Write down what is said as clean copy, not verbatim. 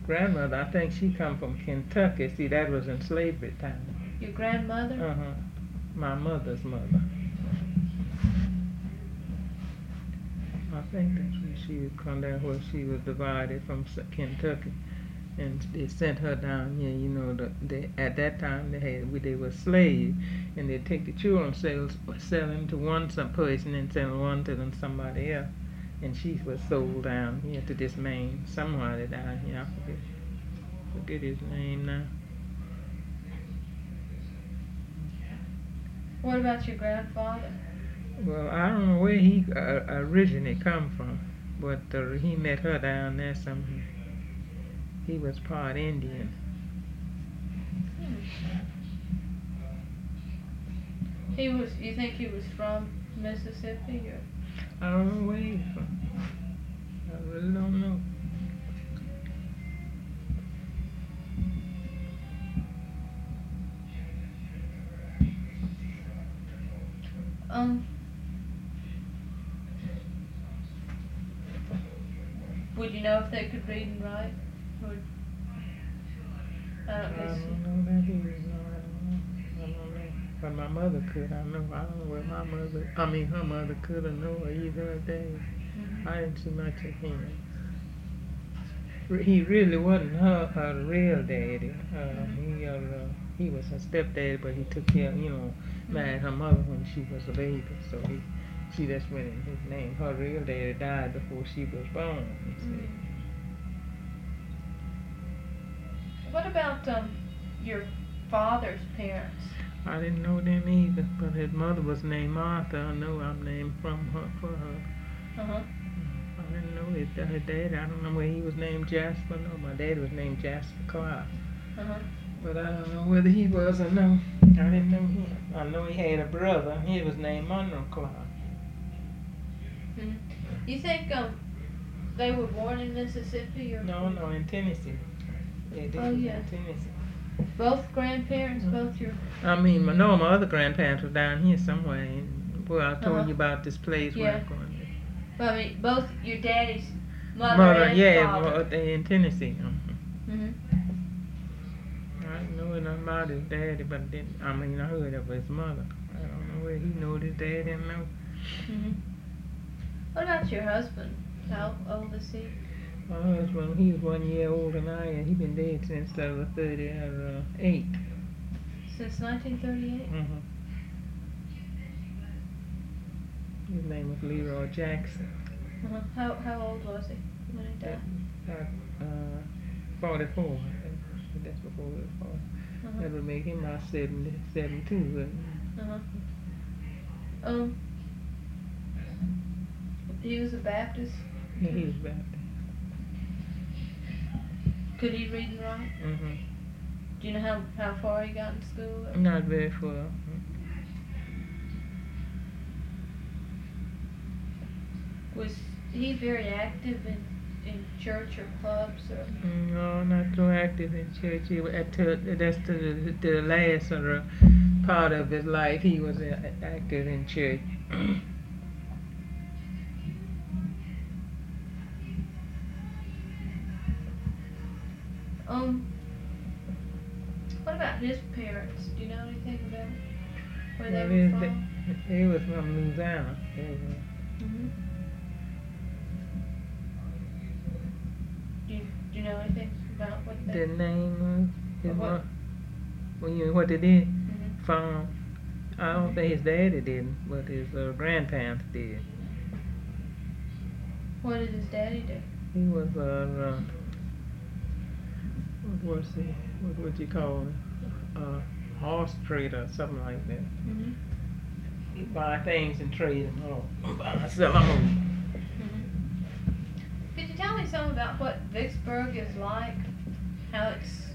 grandmother, I think she come from Kentucky. See, that was in slavery time. Your grandmother? Uh-huh. My mother's mother. I think that's where she would come down, where she was divided from Kentucky. And they sent her down here, you know, at that time they were slaves, and they'd take the children, sell them to one some person and sell one to somebody else. And she was sold down here to this man, somebody down here, I forget his name now. What about your grandfather? Well, I don't know where he originally come from, but he met her down there somewhere. He was part Indian. You think he was from Mississippi, or? I don't know where he's from. I really don't know. Would you know if they could read and write? I don't know that either. No, I don't know. But my mother could. I don't know where her mother could have known either day. Mm-hmm. I didn't see much of him. He really wasn't her real daddy. He was her stepdaddy, but he took care, married her mother when she was a baby. So that's when his name. Her real daddy died before she was born. What about your father's parents? I didn't know them either, but his mother was named Martha. I know I'm named for her. Uh-huh. I didn't know his daddy. I don't know where he was named Jasper. No, my daddy was named Jasper Clark. Uh-huh. But I don't know whether he was or no. I didn't know him. I know he had a brother. He was named Monroe Clark. Mm-hmm. You think they were born in Mississippi, or? No, in Tennessee. Yeah, they in Tennessee. Both grandparents, both your. My other grandparents were down here somewhere. I told you about this place where I'm going. Well, both your daddy's mother and father. They in Tennessee. Mm-hmm. I didn't know nothing about his daddy, but I heard of his mother. I don't know where he knew his daddy and no. Mm-hmm. What about your husband? How old is he? My husband, he was 1 year older than I am. He's been dead since 38. Since 1938? Mm-hmm. His name was Leroy Jackson. Uh-huh. How old was he when he died? 44, I think. That's before he was 40. Uh-huh. That would make him about 72, wouldn't it? Uh-huh. He was a Baptist? Yeah, he was Baptist. Could he read and write? Mm-hmm. Do you know how far he got in school? Not very far. Was he very active in church or clubs? Or? No, not so active in church. That's the last part of his life. He was active in church. What about his parents? Do you know anything about where they were from? He was from Louisiana. Mm-hmm. Do you know anything about what the name was? What they did? Mm-hmm. Farm. I don't think his daddy did, but his grandparents did. What did his daddy do? He was what was he? What would you call it? Horse trader, something like that. Mm-hmm. He buy things and trade them or sell them. Mm-hmm. Could you tell me something about what Vicksburg is like? How it's